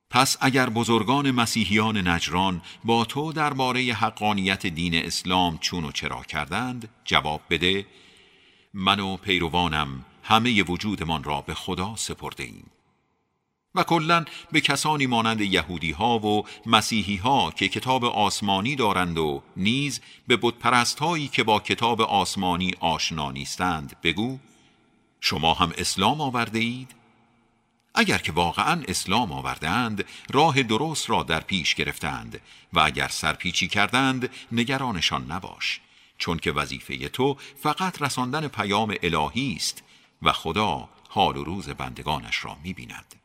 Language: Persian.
پس اگر بزرگان مسیحیان نجران با تو درباره حقانیت دین اسلام چون و چرا کردند، جواب بده: من و پیروانم همه وجودمان را به خدا سپرده ایم. و کلاً به کسانی مانند یهودی ها و مسیحی ها که کتاب آسمانی دارند و نیز به بت پرست هایی که با کتاب آسمانی آشنا نیستند بگو: شما هم اسلام آورده اید؟ اگر که واقعاً اسلام آوردند، راه درست را در پیش گرفتند و اگر سرپیچی کردند نگرانشان نباش، چون که وظیفه تو فقط رساندن پیام الهی است و خدا حال و روز بندگانش را می‌بیند.